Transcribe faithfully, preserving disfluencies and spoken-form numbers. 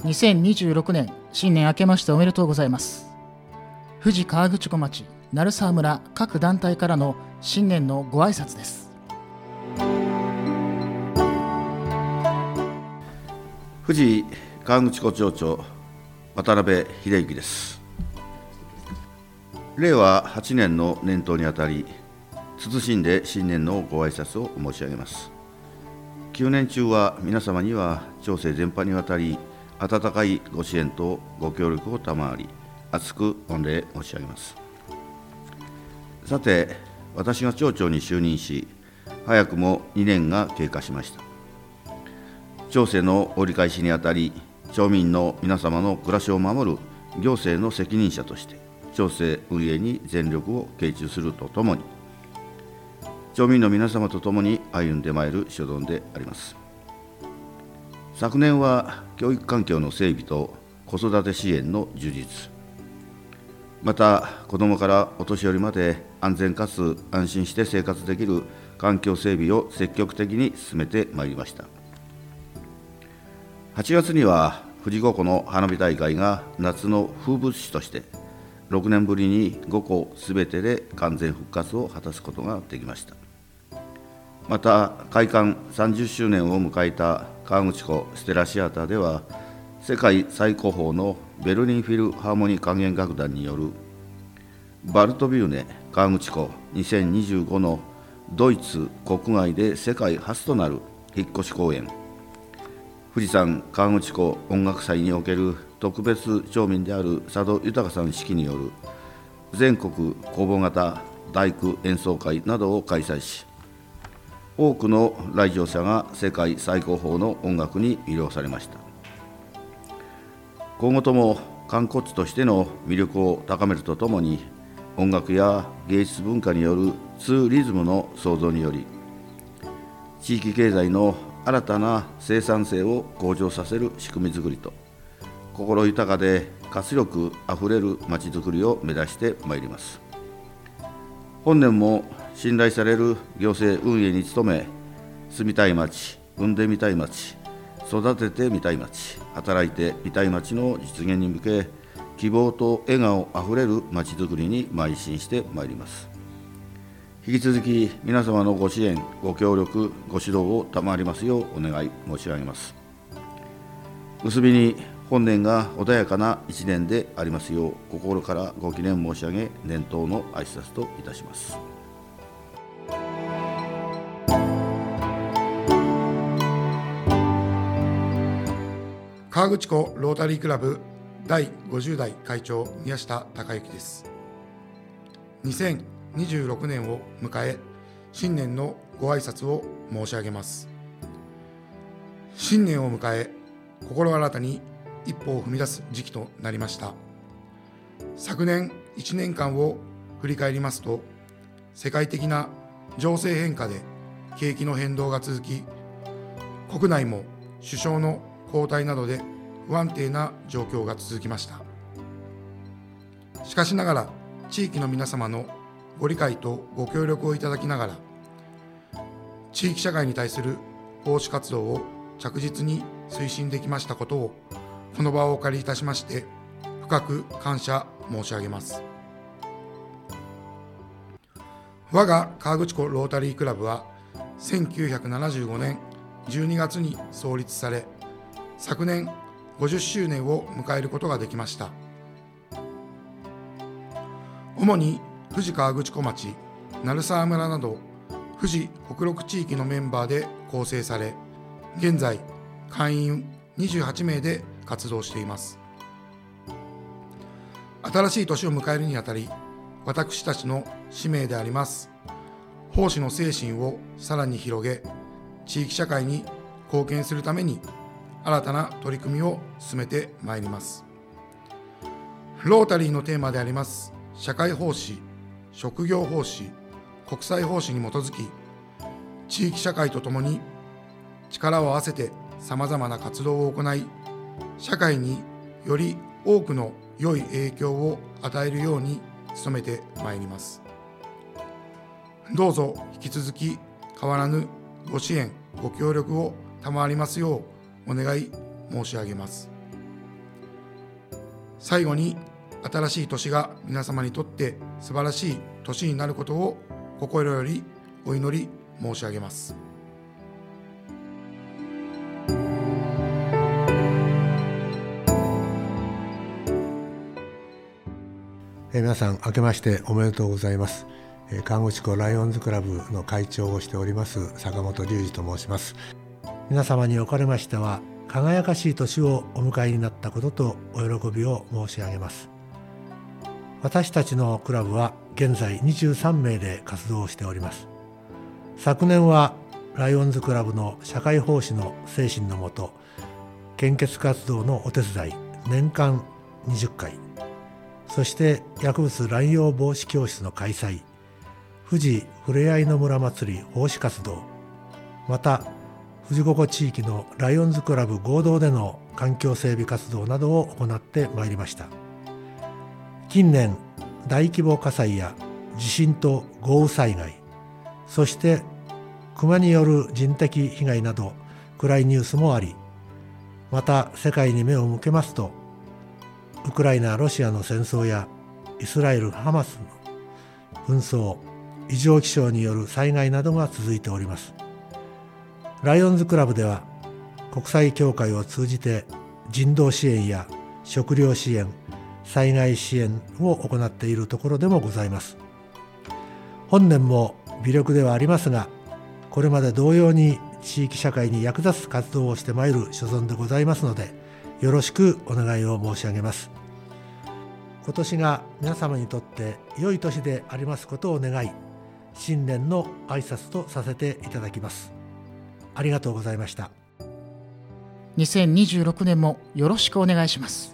にせんにじゅうろくねん新年明けましておめでとうございます。富士河口湖町鳴沢村各団体からの新年のご挨拶です。 富士河口湖町長渡辺秀之です。れいわはちねんの年頭にあたり、謹んで新年のご挨拶を申し上げます。きゅうねん中は皆様には町政全般にわたり温かいご支援とご協力を賜り、厚く御礼申し上げます。さて、私が町長に就任し、早くもにねんが経過しました。町政の折り返しにあたり、町民の皆様の暮らしを守る行政の責任者として、町政運営に全力を傾注するとともに、町民の皆様と共に歩んでまいる所存であります。昨年は教育環境の整備と子育て支援の充実、また子どもからお年寄りまで安全かつ安心して生活できる環境整備を積極的に進めてまいりました。はちがつには富士五湖の花火大会が夏の風物詩としてろくねんぶりにごこすべてで完全復活を果たすことができました。また開館さんじゅっしゅうねんを迎えた河口湖ステラシアターでは、世界最高峰のベルリンフィルハーモニー管弦楽団によるバルトビューネ河口湖にせんにじゅうごのドイツ国外で世界初となる引っ越し公演、富士山河口湖音楽祭における特別町民である佐渡豊さん指揮による全国公募型大工演奏会などを開催し、多くの来場者が世界最高峰の音楽に魅了されました。今後とも観光地としての魅力を高めるとともに、音楽や芸術文化によるツーリズムの創造により、地域経済の新たな生産性を向上させる仕組みづくりと、心豊かで活力あふれるまちづくりを目指してまいります。本年も信頼される行政運営に努め、住みたい町、産んでみたい町、育ててみたい町、働いてみたい町の実現に向け、希望と笑顔あふれるまちづくりに邁進してまいります。引き続き皆様のご支援、ご協力、ご指導を賜りますようお願い申し上げます。結びに本年が穏やかな一年でありますよう、心からご祈念申し上げ、年頭の挨拶といたします。 河口湖ロータリークラブだいごじゅうだい会長宮下隆之です。にせんにじゅうろくねんを迎え、新年のご挨拶を申し上げます。新年を迎え、心新たに一歩を踏み出す時期となりました。昨年いちねんかんを振り返りますと、世界的な情勢変化で景気の変動が続き、国内も首相の交代などで不安定な状況が続きました。しかしながら、地域の皆様のご理解とご協力をいただきながら、地域社会に対する奉仕活動を着実に推進できましたことを、この場をお借りいたしまして深く感謝申し上げます。我が河口湖ロータリークラブはせんきゅうひゃくななじゅうごねんじゅうにがつに創立され、昨年ごじゅっしゅうねんを迎えることができました。主に富士河口湖町、鳴沢村など富士北麓地域のメンバーで構成され、現在会員にじゅうはちめいで活動しています。新しい年を迎えるにあたり、私たちの使命であります奉仕の精神をさらに広げ、地域社会に貢献するために新たな取り組みを進めてまいります。ロータリーのテーマであります社会奉仕、職業奉仕、国際奉仕に基づき、地域社会とともに力を合わせてさまざまな活動を行い、社会により多くの良い影響を与えるように努めてまいります。どうぞ引き続き変わらぬご支援、ご協力を賜りますようお願い申し上げます。 最後に新しい年が皆様にとって素晴らしい年になることを心よりお祈り申し上げます。 えー、皆さん明けましておめでとうございます。えー、河口湖ライオンズクラブの会長をしております坂本隆二と申します。皆様におかれましては輝かしい年をお迎えになったこととお喜びを申し上げます。私たちのクラブは現在にじゅうさんめいで活動しております。昨年はライオンズクラブの社会奉仕の精神のもと、献血活動のお手伝い年間にじゅっかい、そして薬物乱用防止教室の開催、富士ふれあいの村祭り奉仕活動、また富士五湖地域のライオンズクラブ合同での環境整備活動などを行ってまいりました。近年、大規模火災や地震と豪雨災害、そして熊による人的被害など暗いニュースもあり、また世界に目を向けますと、ウクライナ・ロシアの戦争やイスラエル・ハマスの紛争、異常気象による災害などが続いております。ライオンズクラブでは国際協会を通じて人道支援や食料支援、災害支援を行っているところでもございます。本年も微力ではありますが、これまで同様に地域社会に役立つ活動をしてまいる所存でございますので、よろしくお願いを申し上げます。今年が皆様にとって良い年でありますことを願い、新年の挨拶とさせていただきます。ありがとうございました。 にせんにじゅうろくねんもよろしくお願いします。